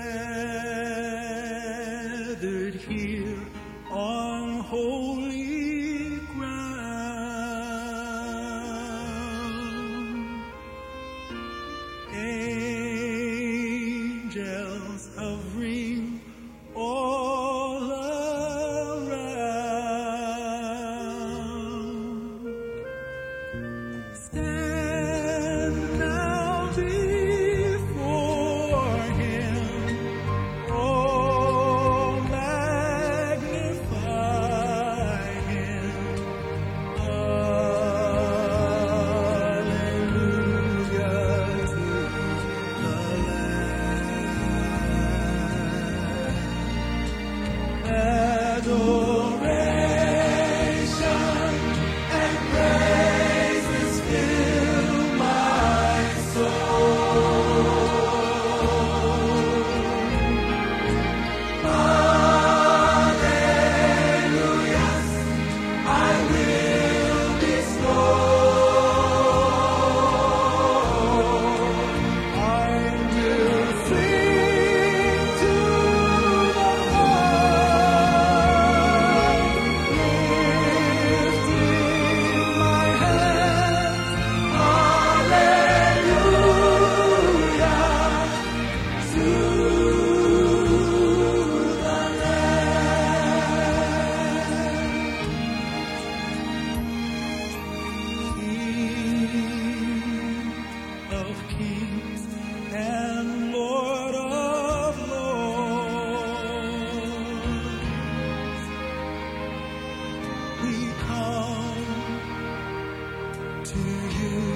gathered here on holy ground. Angels hovering all around. Stand now before Him, oh, magnify Him. Hallelujah to the Lamb. Adoration and praises fill my soul. Hallelujah, I will bestow. I will sing to the Lord, lifting my hands. Hallelujah to the King of kings and Lord of lords, we come to you.